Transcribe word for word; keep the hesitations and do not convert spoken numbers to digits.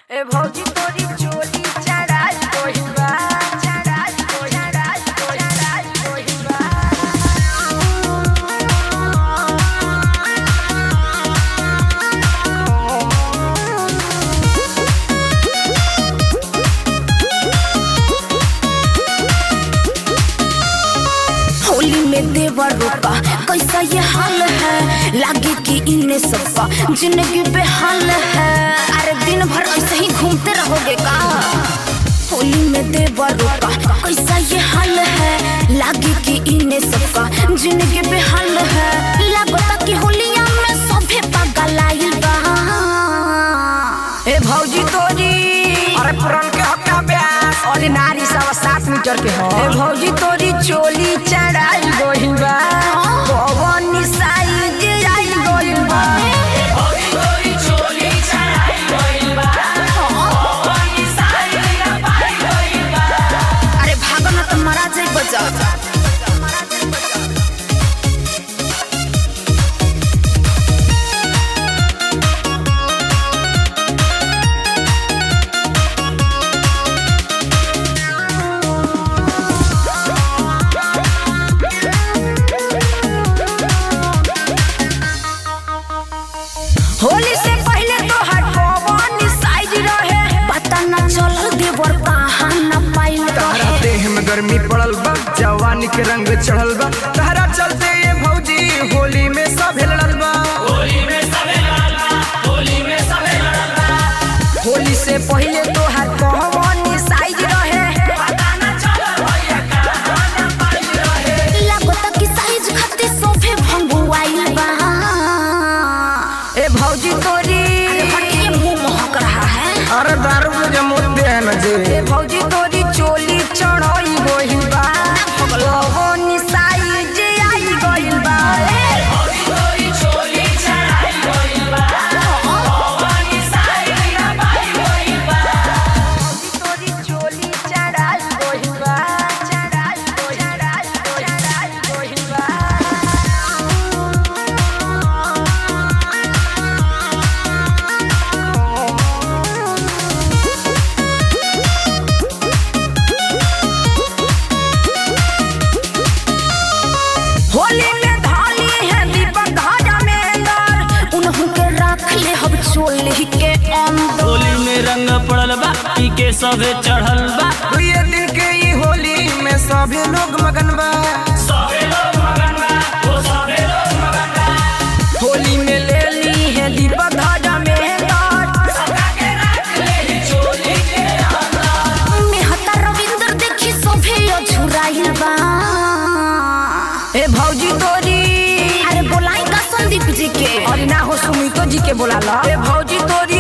ए भौजी तोरी चोली चढ़ाई कोहिबा चढ़ाई चढ़ाई चढ़ाई कोहिबा होली में देवरों का कैसा ये हाल है, लागे कि इन्हें सबका जिंदगी बेहाल है। अरे दिन भर ऐसे ही घूमते रहोगे का। होली में देवरों का कैसा ये हाल है, लागे कि इन्हें सबका जिंदगी बेहाल है। लगता कि होलिया में सभे पागल आइल बा। ए भौजी तोरी अरे पुरान के हक्का ब्यास और नारी सब सात मीटर के हो। ए भौजी तोरी चोली चढ़ाई कोहिबा पवन साइज आई कोहिबा ए भौजी तोरी चोली चढ़ाई कोहिबा पवन साइज आई कोहिबा। अरे भागो ना तो मरा जाए बजा। होली से पहले तो हर पवन साइज रहे, पता न चलल देवर कहाँ न पाइल तारा देह में गर्मी पड़ल बा, जवानी के रंग चढ़ल बा। तारा चलते ये भौजी होली में सब लड़ल बा। होली में सबे लड़ल बा, होली में सबे लड़ल बा। होली से पहले तो हर पवन साइज रहे, पता न चलल भैया कहाँ न पाइल रहे। लगता कि साइज खाते सोफे भंगुआइल बा। ए भौजी तोरी ये मुंह महक रहा है। अरे दारू में जमोत दे है न जे। ए भौजी तोरी चोली चढ़ाई गइल बा पवन साइज आई गइल बा। ए भौजी तोरी चोली चढ़ाई गइल बा पवन साइज आई गइल बा। भौजी तोरी चोली चढ़ाई गइल बा चढ़ाई चढ़ाई चढ़ाई गइल बा। होली में धाली है दीपक धाजा में अंदर, उन्हों के रख ले हम चोली के अंदर। होली में रंग पड़ल बा, पी के सभे चढ़ल बा। ये दिन के ये होली में सभी लोग मगन बा। सभे लोग मगन बा, ओ सभे लोग मगन बा। होली में ले ली है दीपक धाजा में अंदर, सदा के रख ले ही चोली के अंदर। मेहता रविंद्र देखी सोफे झुराइल बा। ए भौजी तोरी अरे बोलाई का संदीप जी के। और ना हो सुमितो जी के बोला ला। ए भौजी तोरी